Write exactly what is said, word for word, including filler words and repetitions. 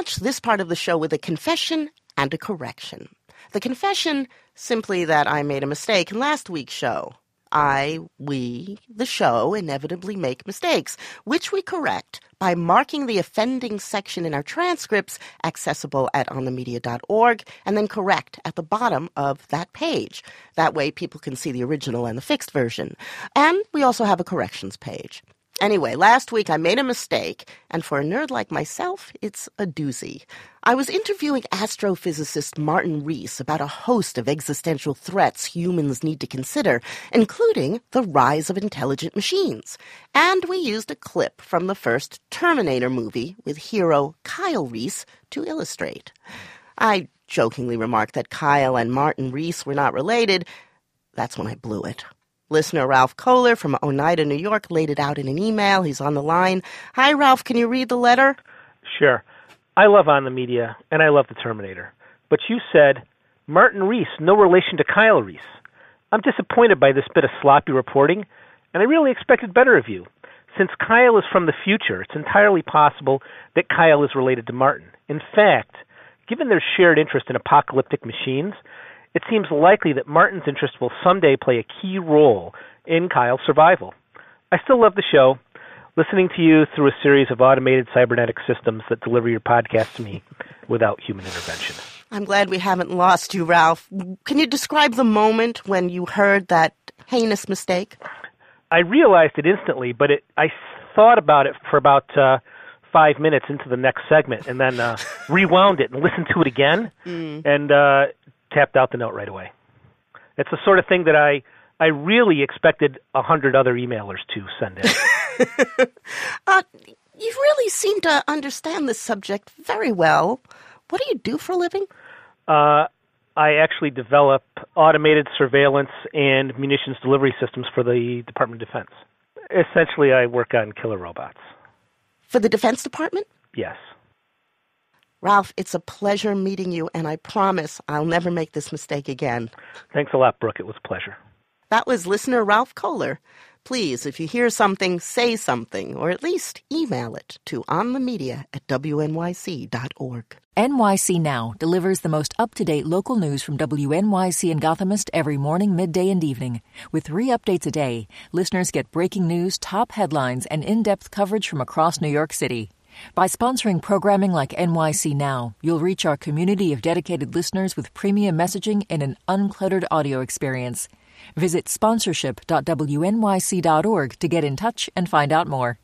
launch this part of the show with a confession and a correction. The confession, simply that I made a mistake in last week's show. I, we, the show, inevitably make mistakes, which we correct by marking the offending section in our transcripts accessible at on the media dot org and then correct at the bottom of that page. That way people can see the original and the fixed version. And we also have a corrections page. Anyway, last week I made a mistake, and for a nerd like myself, it's a doozy. I was interviewing astrophysicist Martin Rees about a host of existential threats humans need to consider, including the rise of intelligent machines. And we used a clip from the first Terminator movie with hero Kyle Reese to illustrate. I jokingly remarked that Kyle and Martin Rees were not related. That's when I blew it. Listener Ralph Kohler from Oneida, New York, laid it out in an email. He's on the line. Hi, Ralph. Can you read the letter? Sure. I love On the Media, and I love the Terminator. But you said, Martin Rees, no relation to Kyle Reese. I'm disappointed by this bit of sloppy reporting, and I really expected better of you. Since Kyle is from the future, it's entirely possible that Kyle is related to Martin. In fact, given their shared interest in apocalyptic machines, it seems likely that Martin's interest will someday play a key role in Kyle's survival. I still love the show, listening to you through a series of automated cybernetic systems that deliver your podcast to me without human intervention. I'm glad we haven't lost you, Ralph. Can you describe the moment when you heard that heinous mistake? I realized it instantly, but it, I thought about it for about uh, five minutes into the next segment and then uh, rewound it and listened to it again. Mm. And uh tapped out the note right away. It's the sort of thing that I I really expected a hundred other emailers to send in. uh, you really seem to understand this subject very well. What do you do for a living? Uh, I actually develop automated surveillance and munitions delivery systems for the Department of Defense. Essentially, I work on killer robots. For the Defense Department? Yes. Ralph, it's a pleasure meeting you, and I promise I'll never make this mistake again. Thanks a lot, Brooke. It was a pleasure. That was listener Ralph Kohler. Please, if you hear something, say something, or at least email it to onthemedia at w n y c dot org. N Y C Now delivers the most up-to-date local news from W N Y C and Gothamist every morning, midday, and evening. With three updates a day, listeners get breaking news, top headlines, and in-depth coverage from across New York City. By sponsoring programming like N Y C Now, you'll reach our community of dedicated listeners with premium messaging and an uncluttered audio experience. Visit sponsorship dot w n y c dot org to get in touch and find out more.